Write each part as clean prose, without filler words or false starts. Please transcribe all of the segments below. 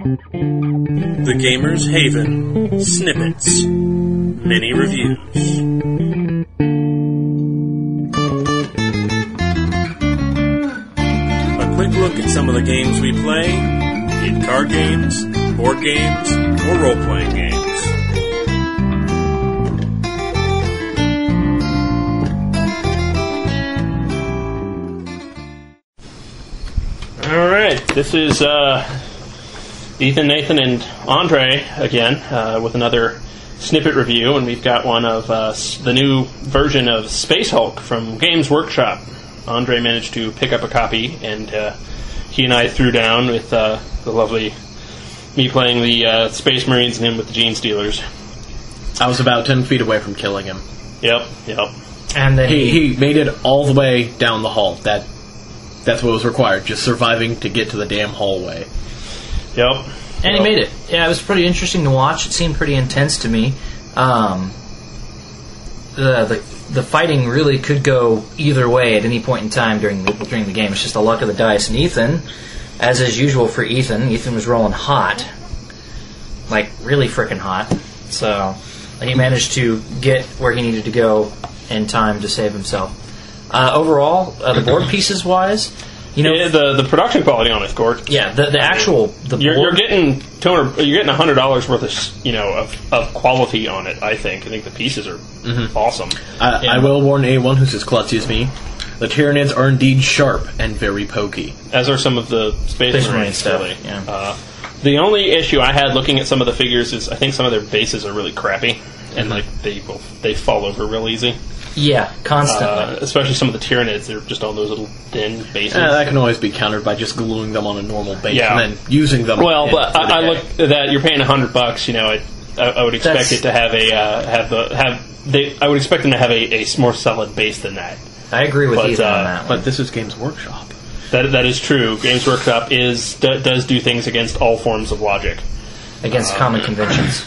The Gamer's Haven Snippets Mini Reviews. A quick look at some of the games we play, be it card games, board games, or role-playing games. Alright, this is Ethan, Nathan, and Andre again with another snippet review, and we've got one of the new version of Space Hulk from Games Workshop. Andre managed to pick up a copy, and he and I threw down with the lovely me playing the Space Marines and him with the Gene Stealers. I was about 10 feet away from killing him. Yep. And then he made it all the way down the hall. That's what was required, just surviving to get to the damn hallway. Yep. And he made it. Yeah, it was pretty interesting to watch. It seemed pretty intense to me. The fighting really could go either way at any point in time during the game. It's just the luck of the dice. And Ethan, as is usual for Ethan was rolling hot. Like, really freaking hot. So, he managed to get where he needed to go in time to save himself. Overall, the board pieces wise, the production quality on it's gorgeous. Yeah, the you're board, getting $100 worth of quality on it. I think the pieces are awesome. I will warn anyone who's as klutzy as me. The Tyranids are indeed sharp and very pokey, as are some of the Space Marine stuff. Really. Yeah. The only issue I had looking at some of the figures is I think some of their bases are really crappy, and they fall over real easy. Yeah, constantly. Especially some of the Tyranids, they're just on those little thin bases. That can always be countered by just gluing them on a normal base and then using them. Well, but I look at that. You're paying $100. I would expect it to have I would expect them to have a more solid base than that. I agree with Ethan on that. But this is Games Workshop. That is true. Games Workshop does do things against all forms of logic, against common conventions.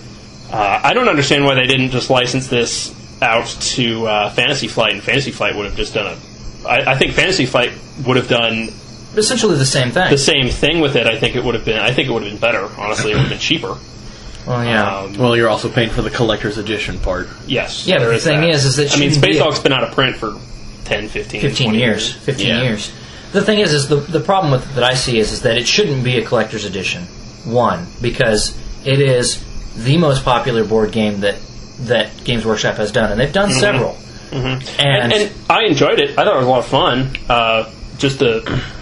I don't understand why they didn't just license this out to Fantasy Flight, and Fantasy Flight would have just done I think Fantasy Flight would have done essentially the same thing. The same thing with it. I think it would have been better. Honestly, it would have been cheaper. Well, yeah. Well, you're also paying for the collector's edition part. Yes. Yeah, but the thing is that Space Hulk's been out of print for 10, 15 years. 15 years. The thing is the problem with it that I see is that it shouldn't be a collector's edition. One, because it is the most popular board game that Games Workshop has done, and they've done several. Mm-hmm. And I enjoyed it. I thought it was a lot of fun. Just the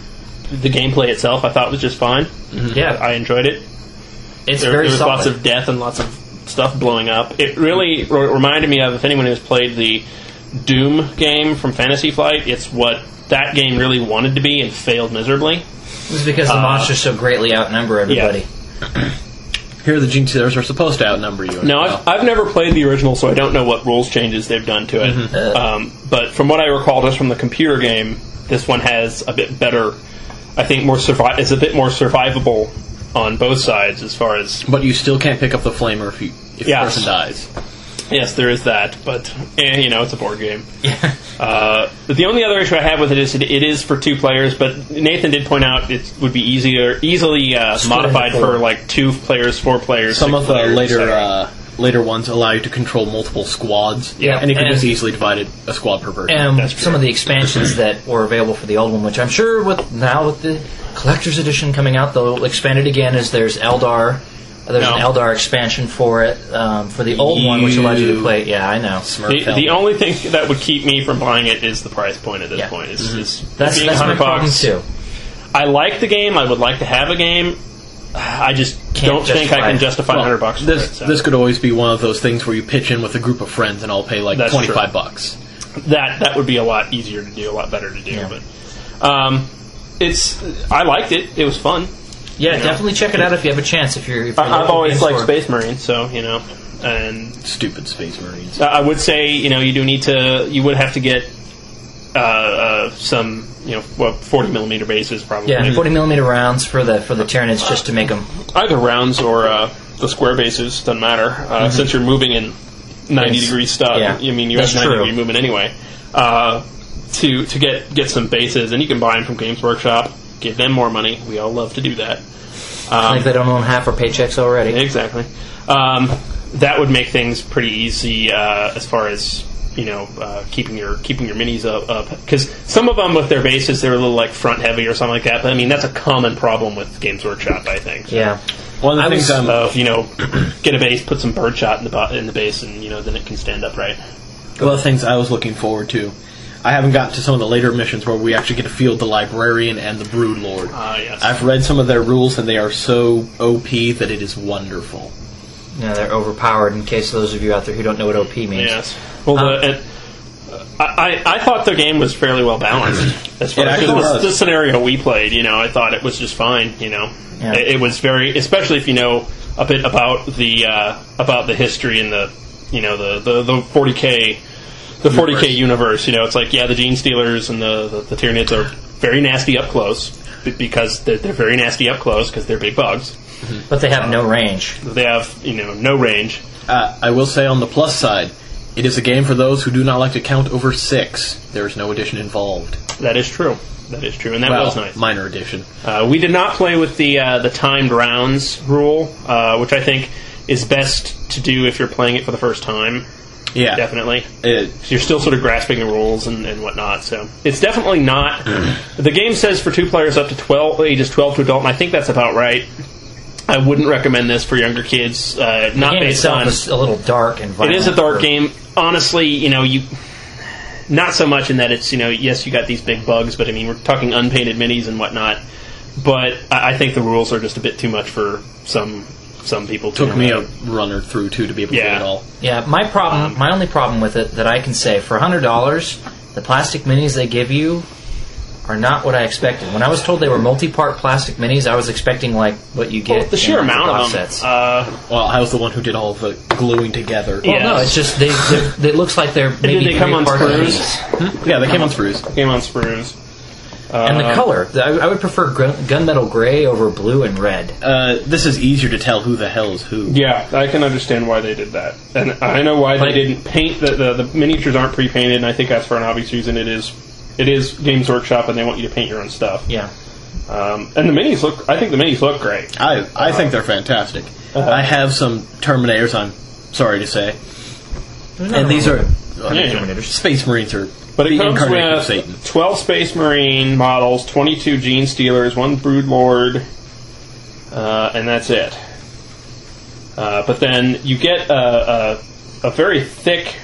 gameplay itself, I thought was just fine. Mm-hmm. Yeah, I enjoyed it. There was solid. Lots of death and lots of stuff blowing up. It really reminded me of, if anyone has played the Doom game from Fantasy Flight, it's what that game really wanted to be and failed miserably. It was because the monsters so greatly outnumber everybody. Yeah. Here, the Gene Stealers are supposed to outnumber you. No, I've never played the original, so I don't know what rules changes they've done to it. Mm-hmm. But from what I recall, just from the computer game, this one has a bit better. I think it's a bit more survivable on both sides as far as. But you still can't pick up the flamer if the person dies. Yes, there is that, but it's a board game. Yeah. But the only other issue I have with it is it is for 2 players, but Nathan did point out it would be easily modified for like 2 players, 4 players. Some of the later ones allow you to control multiple squads, and you can just easily divide a squad per person. And some of the expansions that were available for the old one, which I'm sure with the collector's edition coming out, they'll expand it again. There's Eldar. There's an Eldar expansion for it, for the old one, which allows you to play. Yeah, I know. The only thing that would keep me from buying it is the price point at this point. That's being my problem too. I like the game. I would like to have a game. I just don't think I can justify $100 for it. This could always be one of those things where you pitch in with a group of friends and I'll pay like $25. That would be a lot easier to do, a lot better to do. Yeah. But I liked it. It was fun. Yeah, definitely check it out if you have a chance. I've always liked Space Marines, so and stupid Space Marines. I would say you would have to get some 40mm bases probably. Yeah, 40mm rounds for the Tyranids just to make them either rounds or the square bases, doesn't matter. Since you're moving in 90-degree stuff. Yeah, you have 90-degree movement anyway. To get some bases, and you can buy them from Games Workshop. Give them more money. We all love to do that. Like they don't own half our paychecks already. Exactly. That would make things pretty easy as far as keeping your minis up, because some of them with their bases they're a little like front heavy or something like that. But I mean that's a common problem with Games Workshop, I think. So. Yeah. One of the things get a base, put some birdshot in the base, and then it can stand upright. One of the things I was looking forward to. I haven't gotten to some of the later missions where we actually get to field the Librarian and the Brood Lord. Yes. I've read some of their rules, and they are so OP that it is wonderful. Yeah, they're overpowered, in case those of you out there who don't know what OP means. Yes. Well, I thought the game was fairly well balanced. As far as the scenario we played, I thought it was just fine, Yeah. It was very, especially if you know a bit about the history and the 40K... The 40K universe, it's like, the Gene Stealers and the Tyranids are very nasty up close, because they're very nasty up close because they're big bugs. But they have no range. They have, no range. I will say on the plus side, it is a game for those who do not like to count over 6. There is no addition involved. That is true. And that was nice. Minor addition. We did not play with the timed rounds rule, which I think is best to do if you're playing it for the first time. Yeah. Definitely. You're still sort of grasping the rules and whatnot, so it's definitely not... The game says for 2 players up to ages 12 to adult, and I think that's about right. I wouldn't recommend this for younger kids. The game itself is a little dark and violent. It is a dark game. Honestly, you... Not so much in that it's, yes, you got these big bugs, but I mean, we're talking unpainted minis and whatnot. But I think the rules are just a bit too much for some people. Took me a runner through to be able to get it all. Yeah, my only problem with it that I can say, for $100, the plastic minis they give you are not what I expected. When I was told they were multi-part plastic minis, I was expecting like what you get. The sheer amount of them. Sets. I was the one who did all of the gluing together. Well, no, it's just it looks like they're maybe they come on sprues. Yeah, they came on sprues. And the color, I would prefer gunmetal gray over blue and red. This is easier to tell who the hell is who. Yeah, I can understand why they did that, and I know why they didn't paint the miniatures aren't pre-painted. And I think that's for an obvious reason. It is Games Workshop, and they want you to paint your own stuff. Yeah. And the minis look. I think the minis look great. I think they're fantastic. I have some Terminators. I'm sorry to say, and these are Space Marines are. But it comes with Satan. 12 Space Marine models, 22 Gene Stealers, 1 Brood Lord, and that's it. But then you get a very thick,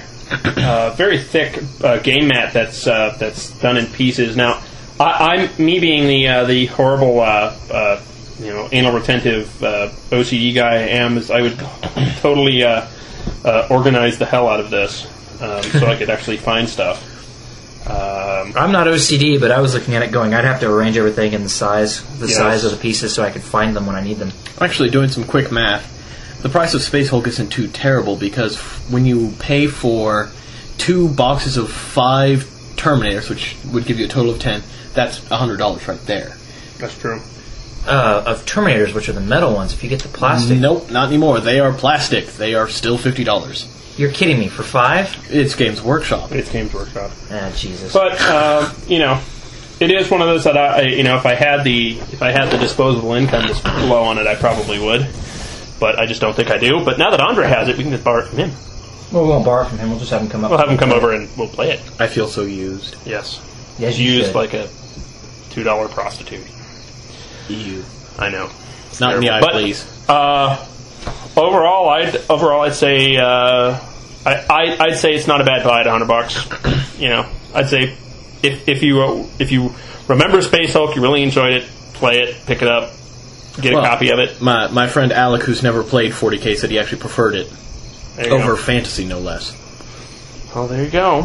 game mat that's done in pieces. Now, me being the horrible, anal retentive OCD guy I am, I would totally organize the hell out of this so I could actually find stuff. I'm not OCD, but I was looking at it going, I'd have to arrange everything in the size of the pieces so I could find them when I need them. I'm actually doing some quick math. The price of Space Hulk isn't too terrible, because when you pay for 2 boxes of 5 Terminators, which would give you a total of 10, that's $100 right there. That's true. Of Terminators, which are the metal ones, if you get the plastic... Nope, not anymore. They are plastic. They are still $50. You're kidding me, for 5? It's Games Workshop. Ah, Jesus. But it is one of those that if I had the disposable income to blow on it, I probably would. But I just don't think I do. But now that Andre has it, we can just borrow it from him. Well, we won't borrow it from him. We'll just have him come up. We'll have him come over and we'll play it. I feel so used. Yes. Yes, you used should. like a $2 prostitute. EU. I know. It's not in the eye, please. Overall, I'd say I'd say it's not a bad buy at $100. I'd say if you remember Space Hulk, you really enjoyed it, play it, pick it up, get a copy of it. My friend Alec, who's never played 40K, said he actually preferred it over Fantasy, no less. Well, there you go.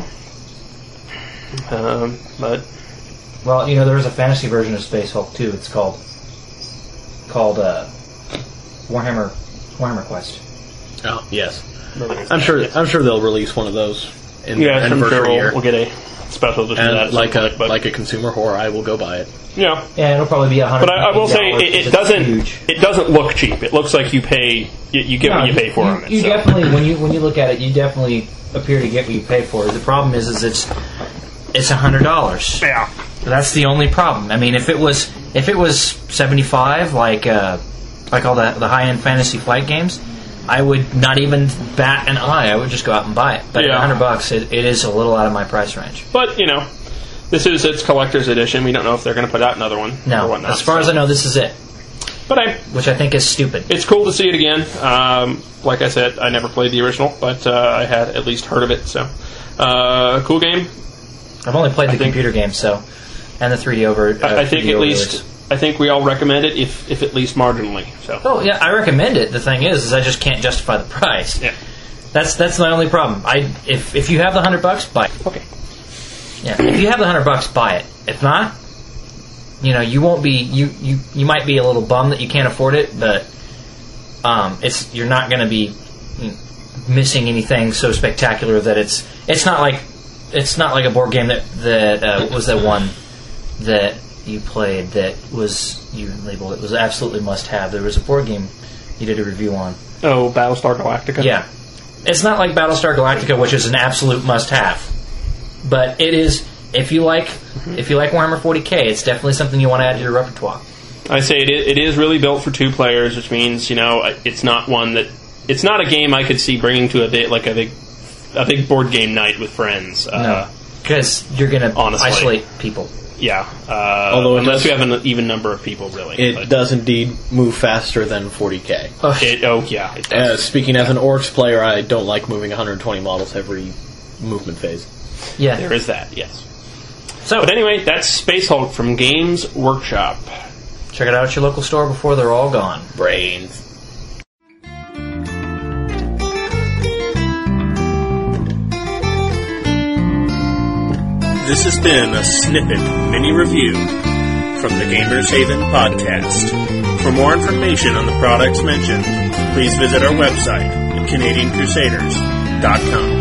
But there is a fantasy version of Space Hulk too. It's called Warhammer Quest. Oh yes, I'm sure they'll release one of those in the anniversary year. We'll get a special edition of that. Like a consumer horror, I will go buy it. Yeah, it'll probably be $100. But I will say it doesn't look cheap. It looks like you pay you get what you pay for on it. You definitely when you look at it, you definitely appear to get what you pay for. The problem is it's $100. Yeah, that's the only problem. I mean, if it was $75, like like all the high-end Fantasy Flight games, I would not even bat an eye. I would just go out and buy it. But Yeah. at $100, it is a little out of my price range. But, this is its collector's edition. We don't know if they're going to put out another one or No, whatnot. as far as I know, this is it, But which I think is stupid. it's cool to see it again. Like I said, I never played the original, but I had at least heard of it. So, cool game. I've only played the think- computer game, and the 3D over. I think 3D at over least... release. I think we all recommend it, if at least marginally. So. Oh yeah, I recommend it. The thing is I just can't justify the price. Yeah. That's my only problem. If you have the $100, buy it. Okay. Yeah, if you have the $100, buy it. If not, you won't be you might be a little bummed that you can't afford it, but you're not going to be missing anything so spectacular that it's not like a board game that was that one that you played that was you labeled it was absolutely must have. There was a board game you did a review on. Oh, Battlestar Galactica? Yeah. It's not like Battlestar Galactica, which is an absolute must-have. But it is, if you like Warhammer 40K, it's definitely something you want to add to your repertoire. I say it is really built for 2 players, which means, it's not one that... It's not a game I could see bringing to a big board game night with friends. No. Because you're going to honestly. isolate people. Yeah. Although unless you have an even number of people, really. It does indeed move faster than 40K. It does. Speaking as an Orcs player, I don't like moving 120 models every movement phase. Yeah. There is that, yes. So, But anyway, that's Space Hulk from Games Workshop. check it out at your local store before they're all gone. Brains. This has been a snippet mini review from the Gamers Haven podcast. For more information on the products mentioned, please visit our website at CanadianCrusaders.com.